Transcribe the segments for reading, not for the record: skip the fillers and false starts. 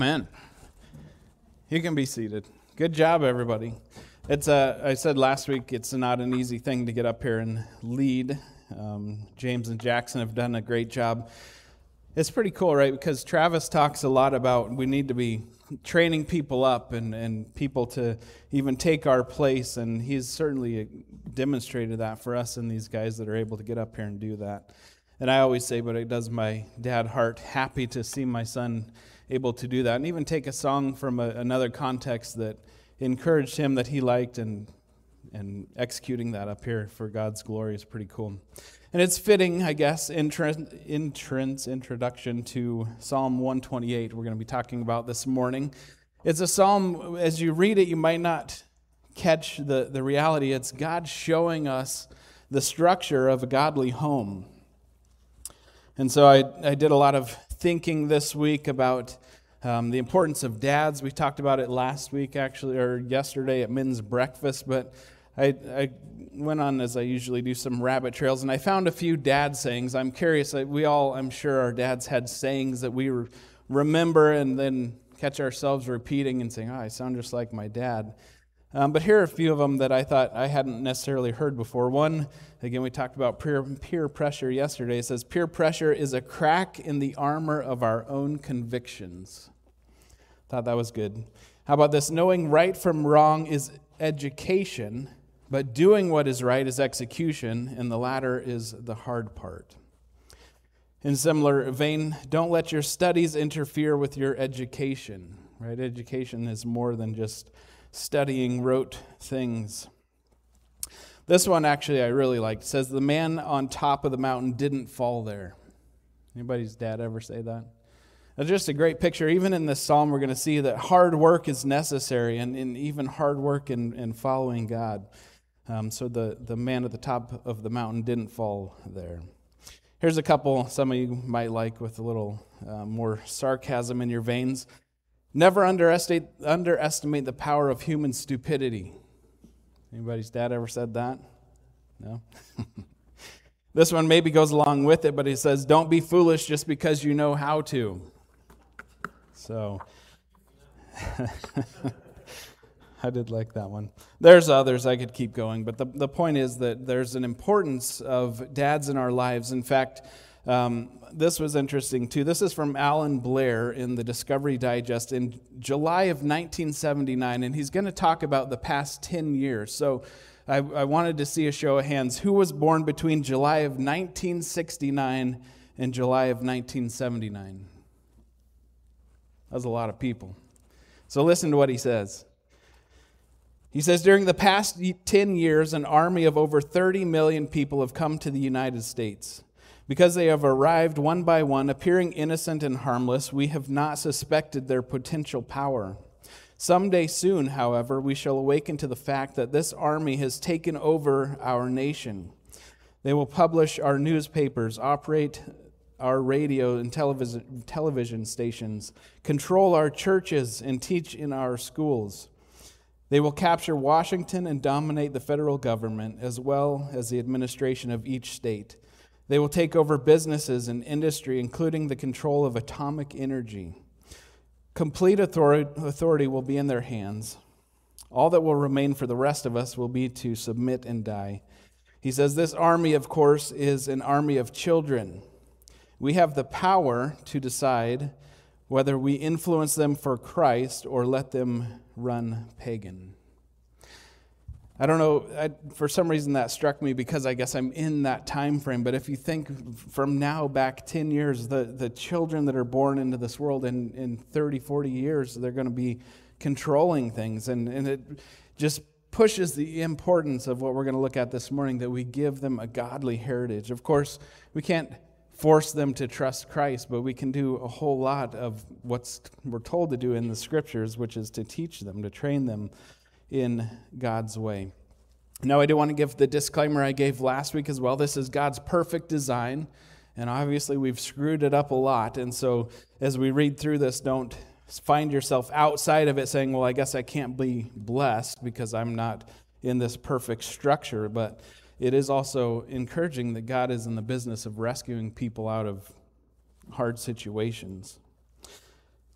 Man, you can be seated. Good job, everybody. I said last week, it's not an easy thing to get up here and lead. James and Jackson have done a great job. It's pretty cool, right? Because Travis talks a lot about we need to be training people up and people to even take our place, and he's certainly demonstrated that for us and these guys that are able to get up here and do that. And I always say, but it does my dad heart happy to see my son able to do that, and even take a song from another context that encouraged him that he liked, and executing that up here for God's glory is pretty cool. And it's fitting, I guess, introduction to Psalm 128 we're going to be talking about this morning. It's a psalm, as you read it, you might not catch the reality. It's God showing us the structure of a godly home. And so I did a lot of thinking this week about the importance of dads. We talked about it last week, actually, or yesterday at men's breakfast, but I went on, as I usually do, some rabbit trails, and I found a few dad sayings. I'm curious, I'm sure our dads had sayings that we remember and then catch ourselves repeating and saying, I sound just like my dad. But here are a few of them that I thought I hadn't necessarily heard before. One, again, we talked about peer pressure yesterday. It says, peer pressure is a crack in the armor of our own convictions. Thought that was good. How about this? Knowing right from wrong is education, but doing what is right is execution, and the latter is the hard part. In similar vein, don't let your studies interfere with your education. Right? Education is more than just studying rote things. This one actually I really liked. It says, the man on top of the mountain didn't fall there. Anybody's dad ever say that? It's just a great picture. Even in this psalm, we're going to see that hard work is necessary, and even hard work in following God. So the man at the top of the mountain didn't fall there. Here's a couple some of you might like with a little more sarcasm in your veins. Never underestimate the power of human stupidity. Anybody's dad ever said that? No? This one maybe goes along with it, but he says, don't be foolish just because you know how to. So, I did like that one. There's others, I could keep going, but the point is that there's an importance of dads in our lives. In fact, this was interesting too. This is from Alan Blair in the Discovery Digest in July of 1979, and he's going to talk about the past 10 years. So I wanted to see a show of hands. Who was born between July of 1969 and July of 1979? That was a lot of people. So listen to what he says. He says, during the past 10 years, an army of over 30 million people have come to the United States. Because they have arrived one by one, appearing innocent and harmless, we have not suspected their potential power. Someday soon, however, we shall awaken to the fact that this army has taken over our nation. They will publish our newspapers, operate our radio and television stations, control our churches, and teach in our schools. They will capture Washington and dominate the federal government, as well as the administration of each state. They will take over businesses and industry, including the control of atomic energy. Complete authority will be in their hands. All that will remain for the rest of us will be to submit and die. He says this army, of course, is an army of children. We have the power to decide whether we influence them for Christ or let them run pagan. I don't know, for some reason that struck me because I guess I'm in that time frame. But if you think from now back 10 years, the children that are born into this world in 30, 40 years, they're going to be controlling things. And it just pushes the importance of what we're going to look at this morning, that we give them a godly heritage. Of course, we can't force them to trust Christ, but we can do a whole lot of what we're told to do in the Scriptures, which is to teach them, to train them in God's way. Now, I do want to give the disclaimer I gave last week as well. This is God's perfect design, and obviously we've screwed it up a lot. And so as we read through this, don't find yourself outside of it saying, well, I guess I can't be blessed because I'm not in this perfect structure. But it is also encouraging that God is in the business of rescuing people out of hard situations.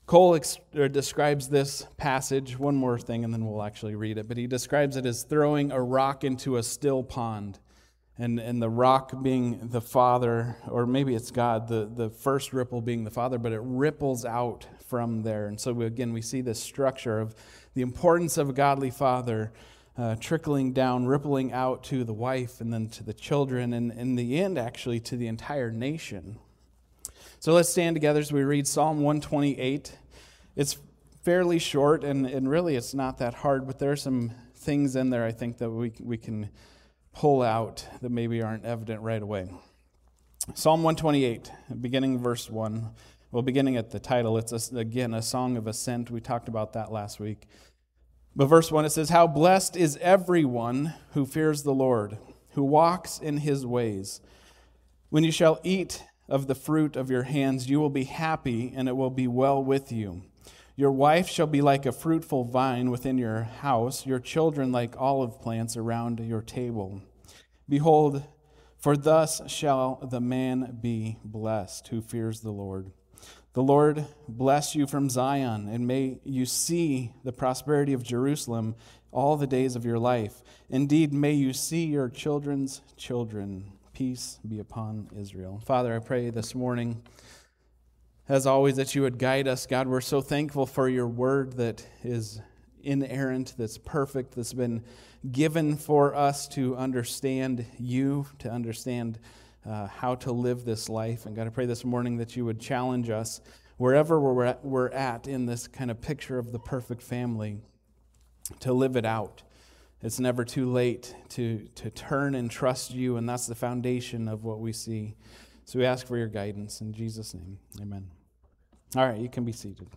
Cole describes this passage, one more thing and then we'll actually read it, but he describes it as throwing a rock into a still pond. And the rock being the Father, or maybe it's God, the first ripple being the Father, but it ripples out from there. And so we see this structure of the importance of a godly father trickling down, rippling out to the wife and then to the children, and in the end, actually, to the entire nation. So let's stand together as we read Psalm 128. It's fairly short, and really it's not that hard, but there are some things in there I think that we can pull out that maybe aren't evident right away. Psalm 128, beginning verse 1. Well, beginning at the title, it's again a song of ascent. We talked about that last week. But verse 1, it says, "How blessed is everyone who fears the Lord, who walks in his ways. When you shall eat of the fruit of your hands, you will be happy, and it will be well with you. Your wife shall be like a fruitful vine within your house, your children like olive plants around your table. Behold, for thus shall the man be blessed who fears the Lord. The Lord bless you from Zion, and may you see the prosperity of Jerusalem all the days of your life. Indeed, may you see your children's children. Peace be upon Israel." Father, I pray this morning, as always, that you would guide us. God, we're so thankful for your word that is inerrant, that's perfect, that's been given for us to understand you, to understand how to live this life. And God, I pray this morning that you would challenge us wherever we're at in this kind of picture of the perfect family to live it out. It's never too late to turn and trust you, and that's the foundation of what we see. So we ask for your guidance in Jesus' name. Amen. All right, you can be seated.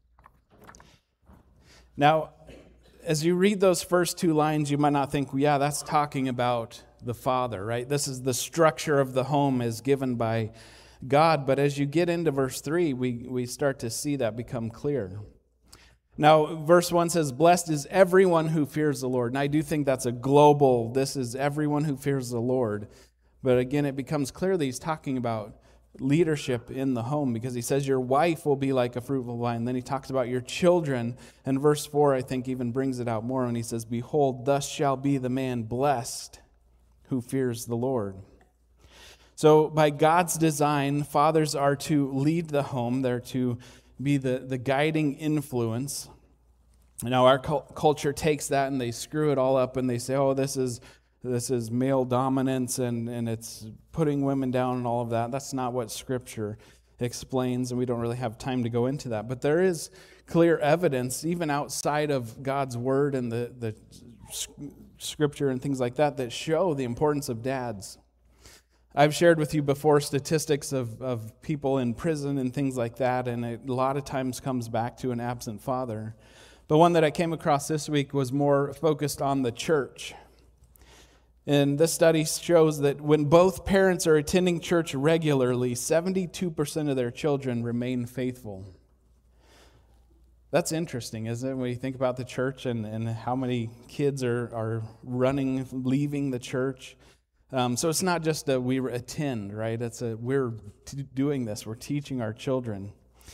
Now, as you read those first two lines, you might not think, well, yeah, that's talking about the Father, right? This is the structure of the home as given by God. But as you get into verse 3, we start to see that become clear. Now, verse 1 says, "Blessed is everyone who fears the Lord." And I do think that's a global, this is everyone who fears the Lord. But again, it becomes clear that he's talking about leadership in the home, because he says your wife will be like a fruitful vine. Then he talks about your children. And verse 4, I think, even brings it out more when he says, "Behold, thus shall be the man blessed who fears the Lord." So by God's design, fathers are to lead the home. They're to be the guiding influence. Now our culture takes that and they screw it all up and they say, oh, this is male dominance and it's putting women down and all of that. That's not what Scripture explains, and we don't really have time to go into that. But there is clear evidence, even outside of God's Word and the Scripture and things like that, that show the importance of dads. I've shared with you before statistics of people in prison and things like that, and it a lot of times comes back to an absent father. But one that I came across this week was more focused on the church. And this study shows that when both parents are attending church regularly, 72% of their children remain faithful. That's interesting, isn't it, when you think about the church and how many kids are leaving the church. So it's not just that we attend, right? We're doing this. We're teaching our children.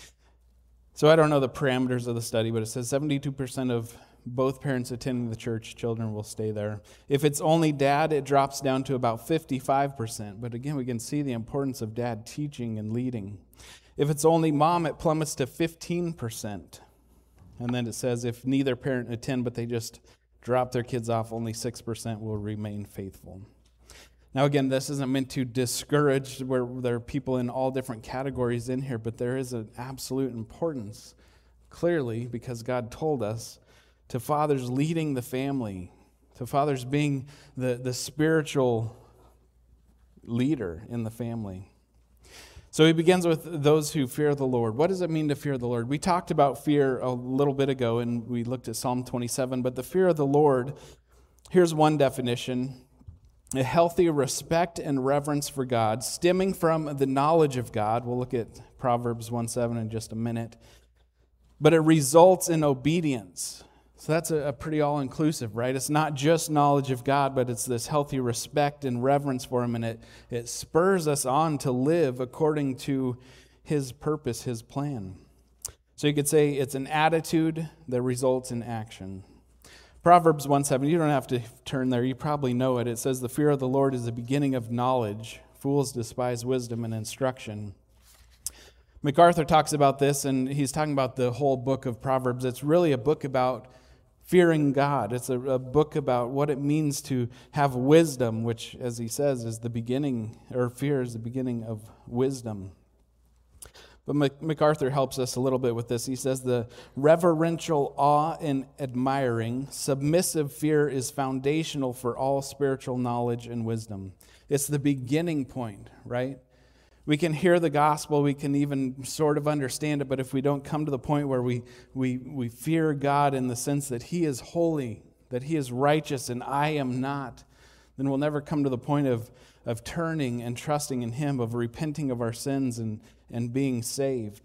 So I don't know the parameters of the study, but it says 72% of both parents attending the church, children will stay there. If it's only dad, it drops down to about 55%. But again, we can see the importance of dad teaching and leading. If it's only mom, it plummets to 15%. And then it says if neither parent attend, but they just drop their kids off, only 6% will remain faithful. Now again, this isn't meant to discourage where there are people in all different categories in here, but there is an absolute importance, clearly, because God told us, to fathers leading the family, to fathers being the spiritual leader in the family. So he begins with those who fear the Lord. What does it mean to fear the Lord? We talked about fear a little bit ago, and we looked at Psalm 27, but the fear of the Lord, here's one definition: a healthy respect and reverence for God, stemming from the knowledge of God. We'll look at Proverbs 1:7 in just a minute. But it results in obedience. So that's a pretty all-inclusive, right? It's not just knowledge of God, but it's this healthy respect and reverence for Him, and it spurs us on to live according to His purpose, His plan. So you could say it's an attitude that results in action. Proverbs 1:7, you don't have to turn there, you probably know it. It says, "The fear of the Lord is the beginning of knowledge. Fools despise wisdom and instruction." MacArthur talks about this, and he's talking about the whole book of Proverbs. It's really a book about fearing God. It's a book about what it means to have wisdom, which, as he says, is the beginning, or fear is the beginning of wisdom. But MacArthur helps us a little bit with this. He says, "The reverential awe and admiring, submissive fear is foundational for all spiritual knowledge and wisdom." It's the beginning point, right? We can hear the gospel, we can even sort of understand it, but if we don't come to the point where we fear God in the sense that He is holy, that He is righteous, and I am not, then we'll never come to the point of turning and trusting in Him, of repenting of our sins and being saved.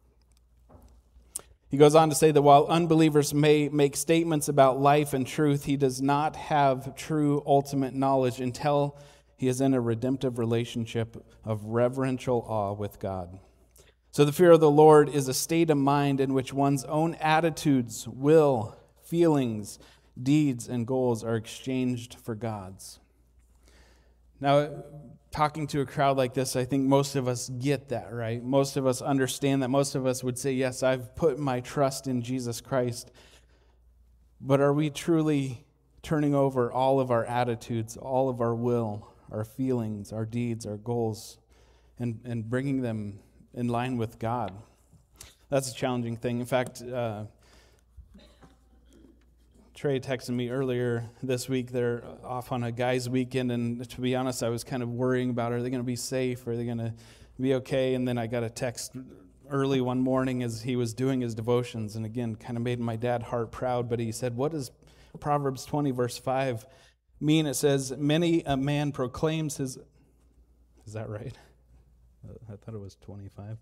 He goes on to say that while unbelievers may make statements about life and truth, he does not have true ultimate knowledge until he is in a redemptive relationship of reverential awe with God. So the fear of the Lord is a state of mind in which one's own attitudes, will, feelings, deeds, and goals are exchanged for God's. Now, talking to a crowd like this, I think most of us get that, right? Most of us understand that. Most of us would say, yes, I've put my trust in Jesus Christ. But are we truly turning over all of our attitudes, all of our will, our feelings, our deeds, our goals, and bringing them in line with God? That's a challenging thing. In fact, Trey texted me earlier this week. They're off on a guy's weekend, and to be honest, I was kind of worrying about, are they going to be safe? Are they going to be okay? And then I got a text early one morning as he was doing his devotions, and again, kind of made my dad heart proud, but he said, what does Proverbs 20, verse 5 mean? It says, many a man proclaims his... Is that right? I thought it was 25.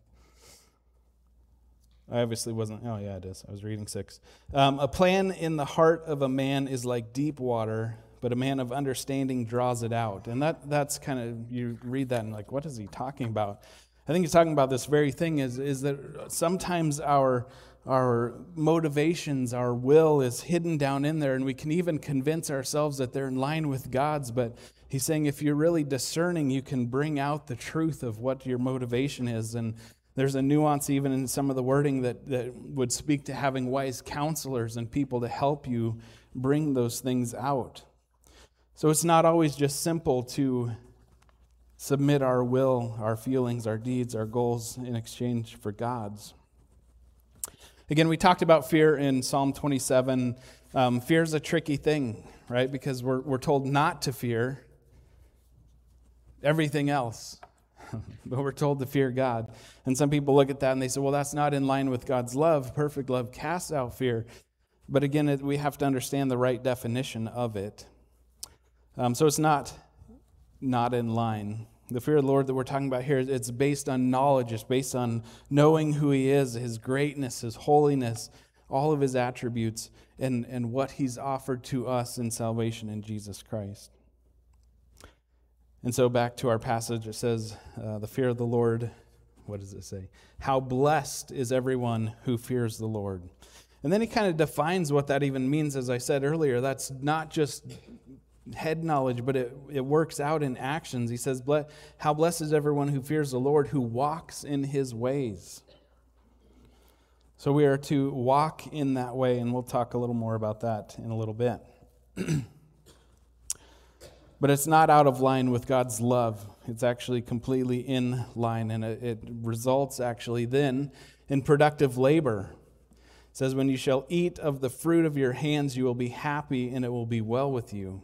I obviously wasn't. Oh, yeah, it is. I was reading 6. A plan in the heart of a man is like deep water, but a man of understanding draws it out. And that's kind of, you read that and like, what is he talking about? I think he's talking about this very thing is that sometimes our motivations, our will is hidden down in there, and we can even convince ourselves that they're in line with God's. But he's saying if you're really discerning, you can bring out the truth of what your motivation is. And there's a nuance even in some of the wording that would speak to having wise counselors and people to help you bring those things out. So it's not always just simple to submit our will, our feelings, our deeds, our goals in exchange for God's. Again, we talked about fear in Psalm 27. Fear is a tricky thing, right? Because we're told not to fear everything else. But we're told to fear God. And some people look at that and they say, well, that's not in line with God's love. Perfect love casts out fear. But again, we have to understand the right definition of it. So it's not in line. The fear of the Lord that we're talking about here, it's based on knowledge. It's based on knowing who He is, His greatness, His holiness, all of His attributes, and what He's offered to us in salvation in Jesus Christ. And so back to our passage, it says, the fear of the Lord, what does it say? How blessed is everyone who fears the Lord. And then he kind of defines what that even means. As I said earlier, that's not just head knowledge, but it works out in actions. He says, how blessed is everyone who fears the Lord, who walks in His ways. So we are to walk in that way, and we'll talk a little more about that in a little bit. But it's not out of line with God's love. It's actually completely in line, and it results actually then in productive labor. It says, when you shall eat of the fruit of your hands, you will be happy, and it will be well with you.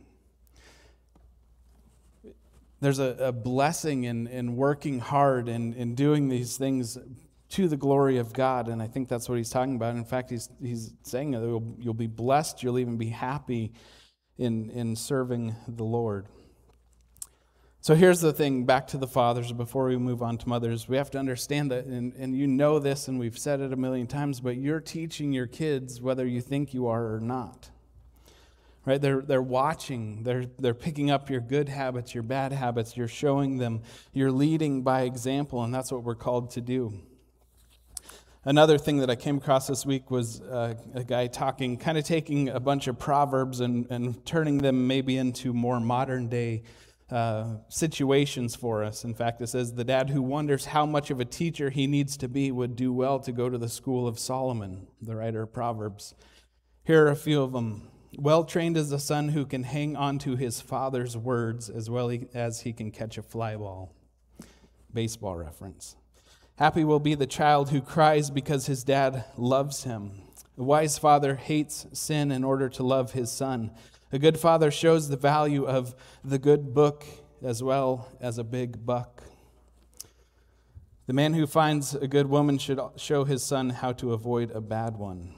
There's a blessing in working hard and in doing these things to the glory of God, and I think that's what he's talking about. In fact, he's saying that you'll be blessed, you'll even be happy in serving the Lord. So here's the thing, back to the fathers, before we move on to mothers. We have to understand that, and you know this, and we've said it a million times, but you're teaching your kids whether you think you are or not. Right? They're watching, they're picking up your good habits, your bad habits, you're showing them, you're leading by example, and that's what we're called to do. Another thing that I came across this week was a guy talking, kind of taking a bunch of proverbs and turning them maybe into more modern day situations for us. In fact, it says, the dad who wonders how much of a teacher he needs to be would do well to go to the school of Solomon, the writer of Proverbs. Here are a few of them. Well trained is the son who can hang on to his father's words as well as he can catch a fly ball. Baseball reference. Happy will be the child who cries because his dad loves him. A wise father hates sin in order to love his son. A good father shows the value of the good book as well as a big buck. The man who finds a good woman should show his son how to avoid a bad one.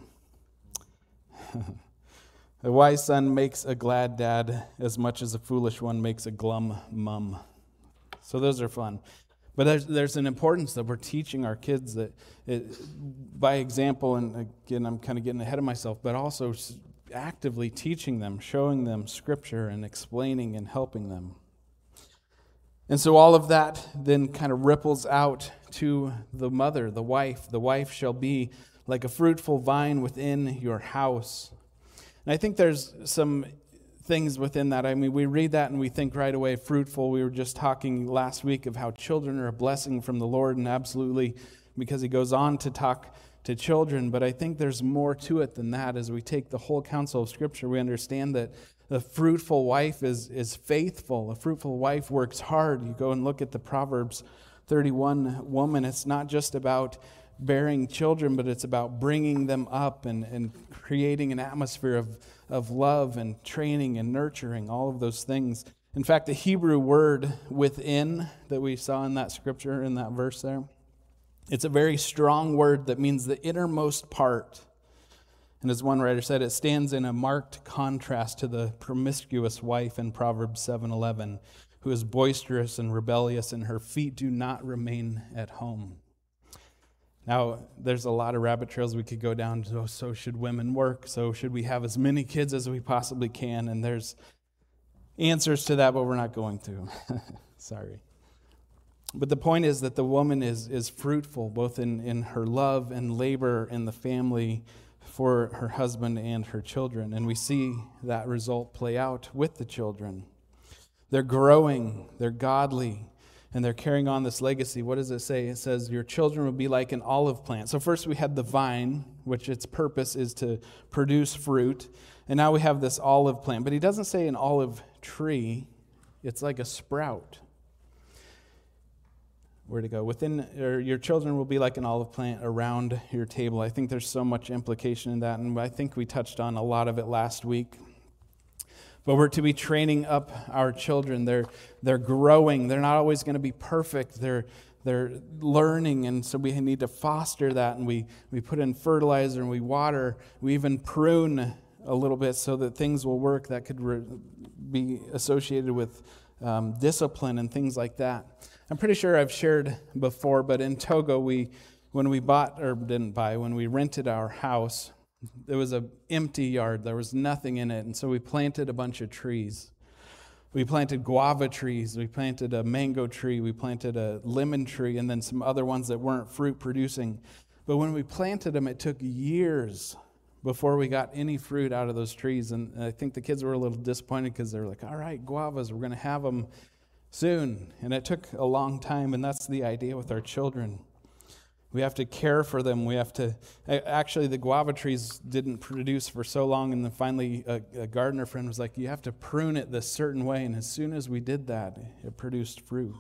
A wise son makes a glad dad as much as a foolish one makes a glum mum. So those are fun. But there's an importance that we're teaching our kids that by example, and again, I'm kind of getting ahead of myself, but also actively teaching them, showing them Scripture and explaining and helping them. And so all of that then kind of ripples out to the mother, the wife. The wife shall be like a fruitful vine within your house. And I think there's some things within that. I mean, we read that and we think right away, fruitful. We were just talking last week of how children are a blessing from the Lord, and absolutely, because he goes on to talk to children. But I think there's more to it than that. As we take the whole counsel of Scripture, we understand that the fruitful wife is faithful. A fruitful wife works hard. You go and look at the Proverbs 31 woman. It's not just about bearing children, but it's about bringing them up and creating an atmosphere of love and training and nurturing, all of those things. In fact, the Hebrew word within that we saw in that scripture, in that verse there, it's a very strong word that means the innermost part. And as one writer said, it stands in a marked contrast to the promiscuous wife in Proverbs 7:11, who is boisterous and rebellious, and her feet do not remain at home. Now, there's a lot of rabbit trails we could go down. So should women work? So should we have as many kids as we possibly can? And there's answers to that, but we're not going to. Sorry. But the point is that the woman is fruitful, both in her love and labor in the family for her husband and her children. And we see that result play out with the children. They're growing, they're godly, and they're carrying on this legacy. What does it say? It says, your children will be like an olive plant. So first we had the vine, which its purpose is to produce fruit. And now we have this olive plant. But he doesn't say an olive tree. It's like a sprout. Where to go? Your children will be like an olive plant around your table. I think there's so much implication in that, and I think we touched on a lot of it last week. But we're to be training up our children. They're growing. They're not always going to be perfect. They're learning, and so we need to foster that. And we put in fertilizer and we water. We even prune a little bit so that things will work that could be associated with discipline and things like that. I'm pretty sure I've shared before, but in Togo, when we rented our house, there was an empty yard. There was nothing in it. And so we planted a bunch of trees. We planted guava trees. We planted a mango tree. We planted a lemon tree, and then some other ones that weren't fruit producing. But when we planted them, it took years before we got any fruit out of those trees. And I think the kids were a little disappointed because they were like, all right, guavas, we're going to have them soon. And it took a long time, and that's the idea with our children. We have to care for them. Actually, the guava trees didn't produce for so long, and then finally a gardener friend was like, you have to prune it this certain way, and as soon as we did that, it produced fruit.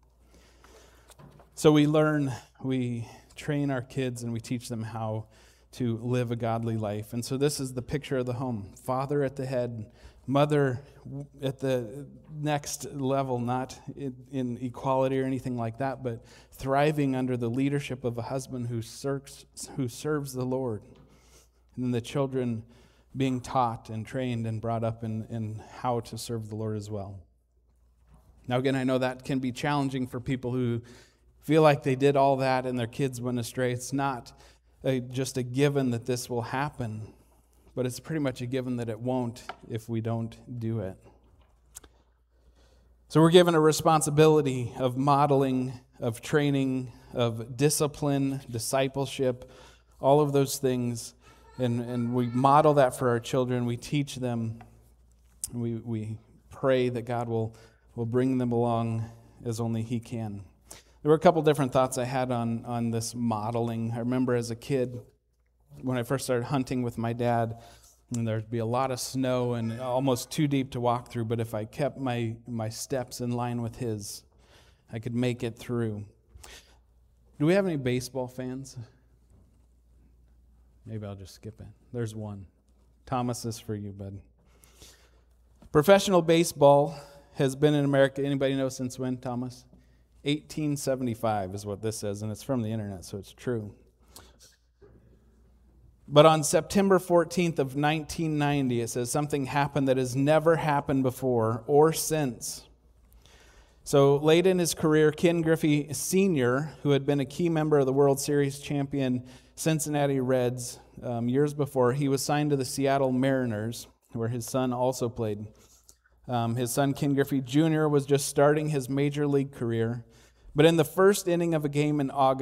So we learn, we train our kids, and we teach them how to live a godly life. And so this is the picture of the home. Father at the head, mother at the next level, not in equality or anything like that, but thriving under the leadership of a husband who serves the Lord. And then the children being taught and trained and brought up in how to serve the Lord as well. Now again, I know that can be challenging for people who feel like they did all that and their kids went astray. It's not just a given that this will happen, but it's pretty much a given that it won't if we don't do it. So we're given a responsibility of modeling, of training, of discipline, discipleship, all of those things. And we model that for our children. We teach them. We pray that God will bring them along as only He can. There were a couple different thoughts I had on this modeling. I remember as a kid, when I first started hunting with my dad, and there'd be a lot of snow and almost too deep to walk through, but if I kept my steps in line with his, I could make it through. Do we have any baseball fans? Maybe I'll just skip it. There's one. Thomas, this is for you, bud. Professional baseball has been in America, anybody know since when, Thomas? 1875 is what this says, and it's from the internet, so it's true. But on September 14th of 1990, it says something happened that has never happened before or since. So late in his career, Ken Griffey Sr., who had been a key member of the World Series champion Cincinnati Reds years before, he was signed to the Seattle Mariners, where his son also played. His son, Ken Griffey Jr., was just starting his major league career. But in the first inning of a game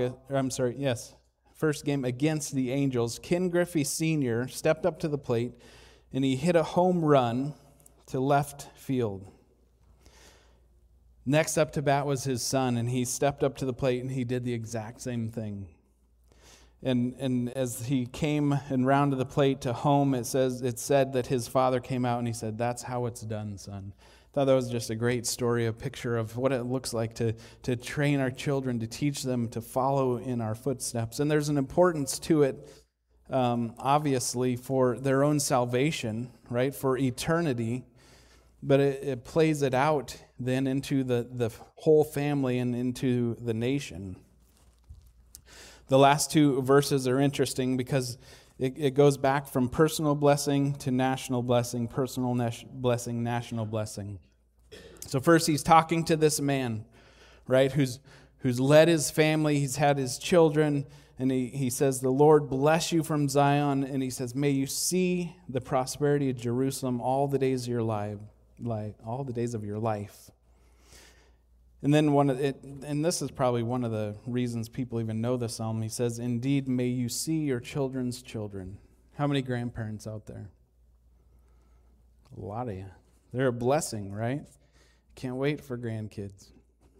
first game against the Angels, Ken Griffey Sr. stepped up to the plate and he hit a home run to left field. Next up to bat was his son, and he stepped up to the plate and he did the exact same thing. And as he came and rounded the plate to home, it said that his father came out and he said, "That's how it's done, son." I thought that was just a great story, a picture of what it looks like to train our children, to teach them to follow in our footsteps. And there's an importance to it, obviously, for their own salvation, right, for eternity. But it plays it out then into the whole family and into the nation. The last two verses are interesting because it goes back from personal blessing to national blessing, personal blessing, national blessing. So first he's talking to this man, right, who's led his family, he's had his children, and he says, "The Lord bless you from Zion," and he says, "May you see the prosperity of Jerusalem all the days of your life, all the days of your life." And then and this is probably one of the reasons people even know the psalm. He says, "Indeed, may you see your children's children." How many grandparents out there? A lot of you. They're a blessing, right? Can't wait for grandkids.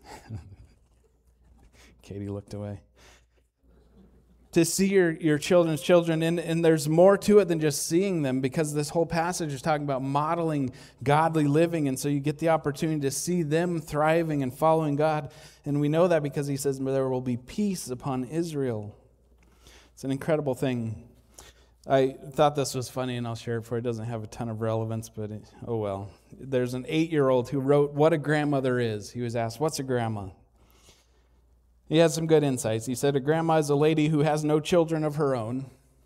Katie looked away. To see your children's children, and there's more to it than just seeing them, because this whole passage is talking about modeling godly living, and so you get the opportunity to see them thriving and following God, and we know that because he says there will be peace upon Israel. It's an incredible thing. I thought this was funny, and I'll share it for you. It doesn't have a ton of relevance, but oh well. There's an 8-year-old who wrote what a grandmother is. He was asked, "What's a grandma?" He had some good insights. He said, "A grandma is a lady who has no children of her own."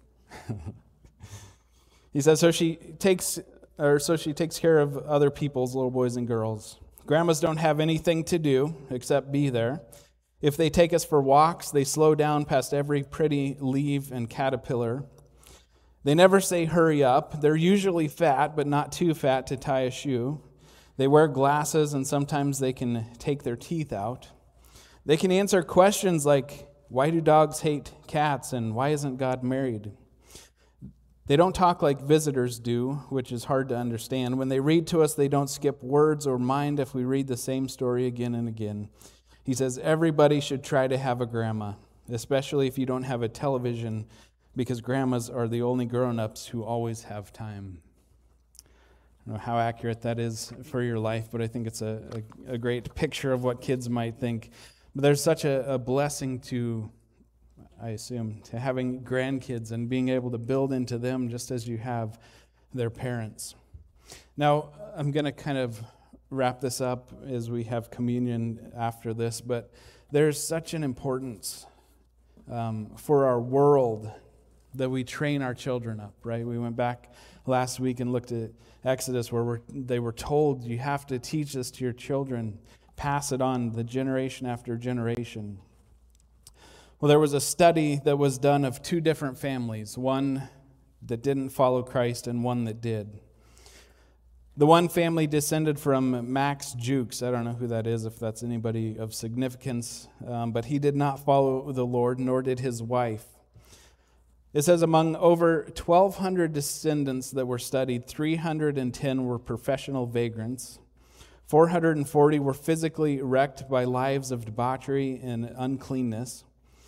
He says, so she takes care of other people's little boys and girls. Grandmas don't have anything to do except be there. If they take us for walks, they slow down past every pretty leaf and caterpillar. They never say hurry up. They're usually fat, but not too fat to tie a shoe. They wear glasses, and sometimes they can take their teeth out. They can answer questions like, why do dogs hate cats, and why isn't God married? They don't talk like visitors do, which is hard to understand. When they read to us, they don't skip words or mind if we read the same story again and again. He says everybody should try to have a grandma, especially if you don't have a television, because grandmas are the only grown-ups who always have time. I don't know how accurate that is for your life, but I think it's a great picture of what kids might think. But there's such a blessing to, I assume, to having grandkids and being able to build into them just as you have their parents. Now, I'm going to kind of wrap this up as we have communion after this, but there's such an importance for our world that we train our children up, right? We went back last week and looked at Exodus where they were told, you have to teach this to your children, pass it on the generation after generation. Well, there was a study that was done of two different families, one that didn't follow Christ and one that did. The one family descended from Max Jukes. I don't know who that is, if that's anybody of significance, but he did not follow the Lord, nor did his wife. It says among over 1,200 descendants that were studied, 310 were professional vagrants. 440 were physically wrecked by lives of debauchery and uncleanness.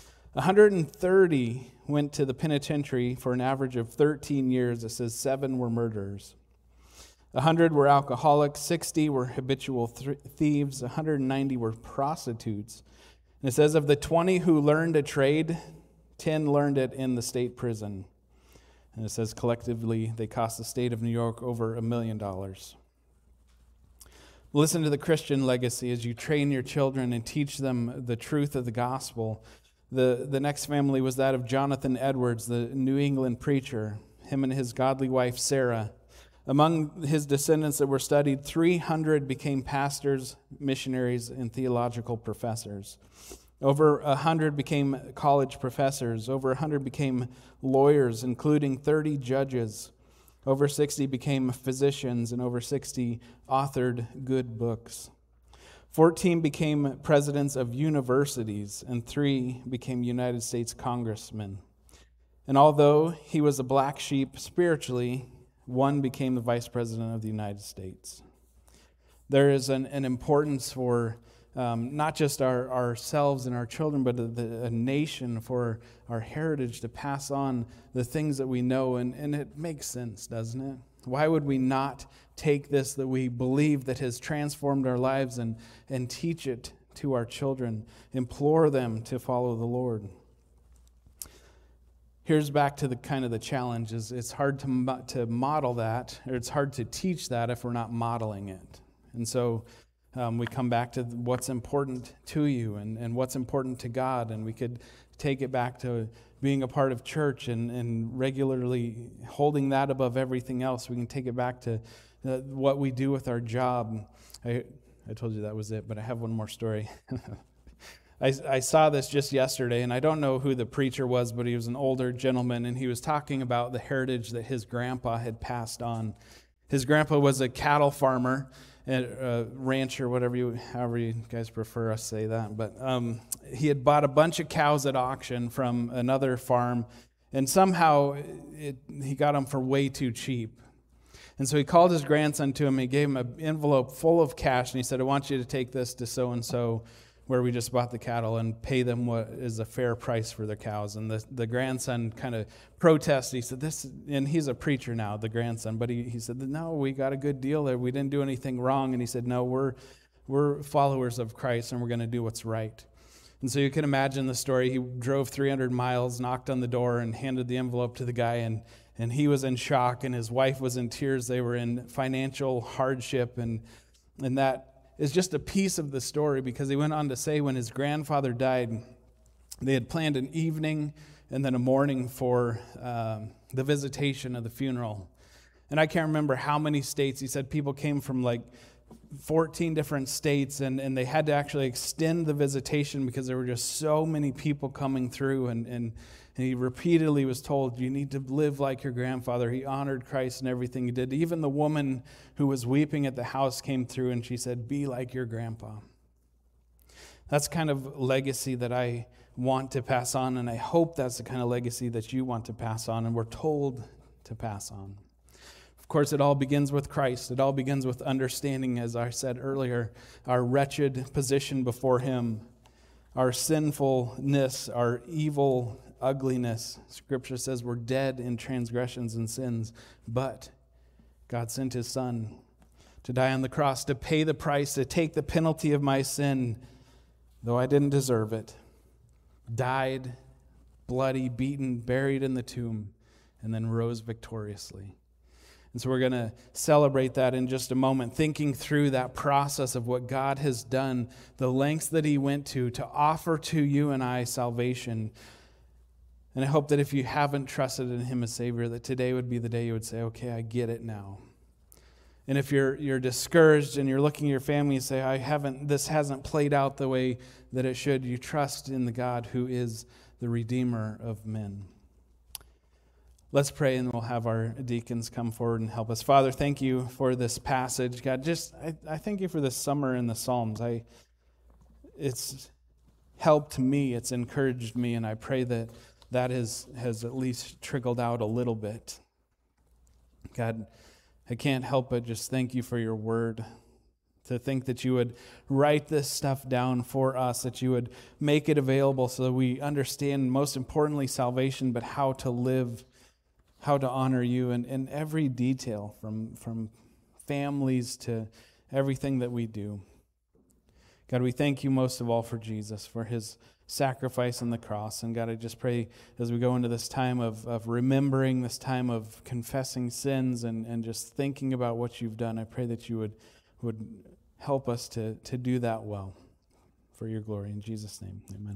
130 went to the penitentiary for an average of 13 years. It says 7 were murderers. 100 were alcoholics, 60 were habitual thieves, 190 were prostitutes. And it says of the 20 who learned a trade, 10 learned it in the state prison. And it says collectively they cost the state of New York over $1 million. Listen to the Christian legacy as you train your children and teach them the truth of the gospel. The next family was that of Jonathan Edwards, the New England preacher, him and his godly wife Sarah. Among his descendants that were studied, 300 became pastors, missionaries, and theological professors. Over 100 became college professors. Over 100 became lawyers, including 30 judges. Over 60 became physicians, and over 60 authored good books. 14 became presidents of universities, and 3 became United States congressmen. And although he was a black sheep spiritually, 1 became the vice president of the United States. There is an importance for not just ourselves and our children, but a nation, for our heritage to pass on the things that we know. And it makes sense, doesn't it? Why would we not take this that we believe that has transformed our lives and teach it to our children, implore them to follow the Lord? Here's back to the kind of the challenge. It's hard to model that, or it's hard to teach that if we're not modeling it. And so we come back to what's important to you and what's important to God, and we could take it back to being a part of church and regularly holding that above everything else. We can take it back to what we do with our job. I told you that was it, but I have one more story. I saw this just yesterday, and I don't know who the preacher was, but he was an older gentleman, and he was talking about the heritage that his grandpa had passed on. His grandpa was a cattle farmer, a rancher, however you guys prefer us say that. But he had bought a bunch of cows at auction from another farm, and somehow he got them for way too cheap. And so he called his grandson to him. He gave him an envelope full of cash, and he said, "I want you to take this to so-and-so, where we just bought the cattle, and pay them what is a fair price for their cows." And the grandson kind of protested. He said, and he's a preacher now, the grandson, but he said, "No, we got a good deal there. We didn't do anything wrong." And he said, "No, we're followers of Christ, and we're going to do what's right." And so you can imagine the story. He drove 300 miles, knocked on the door, and handed the envelope to the guy, and he was in shock, and his wife was in tears. They were in financial hardship, and that is just a piece of the story, because he went on to say when his grandfather died, they had planned an evening and then a morning for the visitation of the funeral. And I can't remember how many states. He said people came from like 14 different states, and they had to actually extend the visitation because there were just so many people coming through. And he repeatedly was told, "You need to live like your grandfather." He honored Christ in everything he did. Even the woman who was weeping at the house came through, and she said, "Be like your grandpa." That's kind of legacy that I want to pass on, and I hope that's the kind of legacy that you want to pass on, and we're told to pass on. Of course, it all begins with Christ. It all begins with understanding, as I said earlier, our wretched position before Him, our sinfulness, our evil ugliness. Scripture says we're dead in transgressions and sins, but God sent His Son to die on the cross, to pay the price, to take the penalty of my sin, though I didn't deserve it. Died, bloody, beaten, buried in the tomb, and then rose victoriously. And so we're going to celebrate that in just a moment, thinking through that process of what God has done, the lengths that He went to offer to you and I salvation. And I hope that if you haven't trusted in Him as Savior, that today would be the day you would say, "Okay, I get it now." And if you're discouraged and you're looking at your family and say, this hasn't played out the way that it should, you trust in the God who is the Redeemer of men. Let's pray, and we'll have our deacons come forward and help us. Father, thank you for this passage. God, I thank you for this summer in the Psalms. It's helped me, it's encouraged me, and I pray that has at least trickled out a little bit. God, I can't help but just thank you for your word. To think that you would write this stuff down for us, that you would make it available so that we understand, most importantly, salvation, but how to live, how to honor you in every detail, from families to everything that we do. God, we thank you most of all for Jesus, for his sacrifice on the cross. And God, I just pray as we go into this time of remembering, this time of confessing sins and just thinking about what you've done, I pray that you would help us to do that well for your glory. In Jesus' name, amen.